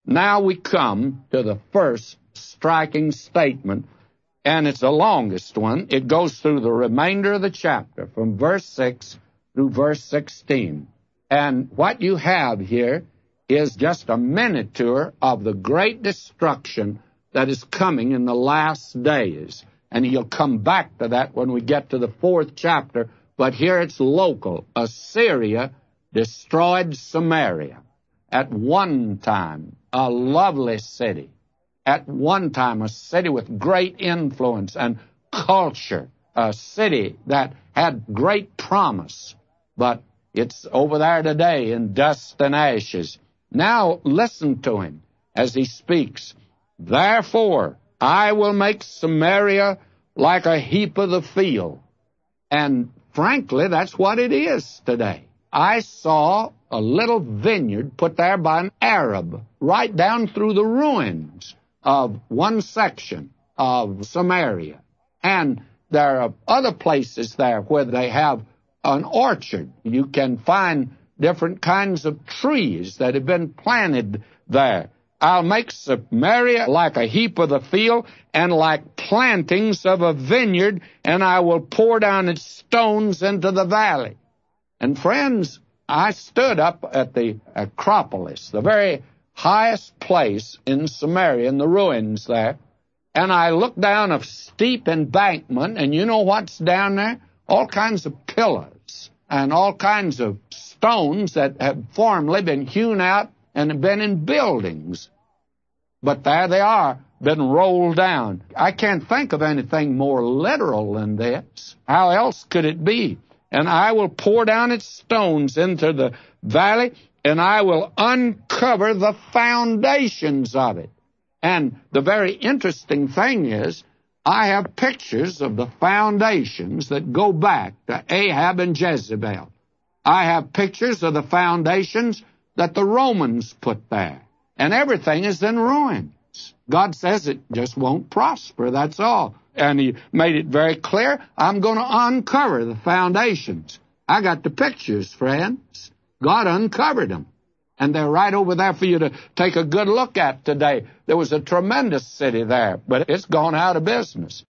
Now we come to the first striking statement, and it's the longest one. It goes through the remainder of the chapter, from verse 6 through verse 16. And what you have here is just a miniature of the great destruction that is coming in the last days. And he'll come back to that when we get to the 4th chapter, but here it's local. Assyria destroyed Samaria. At one time, a lovely city. At one time, a city with great influence and culture. A city that had great promise. But it's over there today in dust and ashes. Now listen to him as he speaks. Therefore, I will make Samaria like a heap of the field. And frankly, that's what it is today. I saw a little vineyard put there by an Arab right down through the ruins of one section of Samaria. And there are other places there where they have an orchard. You can find different kinds of trees that have been planted there. I'll make Samaria like a heap of the field and like plantings of a vineyard, and I will pour down its stones into the valley. And friends, I stood up at the Acropolis, the very highest place in Samaria, in the ruins there, and I looked down a steep embankment, and you know what's down there? All kinds of pillars and all kinds of stones that have formerly been hewn out and have been in buildings. But there they are, been rolled down. I can't think of anything more literal than this. How else could it be? And I will pour down its stones into the valley, and I will uncover the foundations of it. And the very interesting thing is, I have pictures of the foundations that go back to Ahab and Jezebel. I have pictures of the foundations that the Romans put there. And everything is in ruins. God says it just won't prosper, that's all. And he made it very clear, I'm going to uncover the foundations. I got the pictures, friends. God uncovered them. And they're right over there for you to take a good look at today. There was a tremendous city there, but it's gone out of business.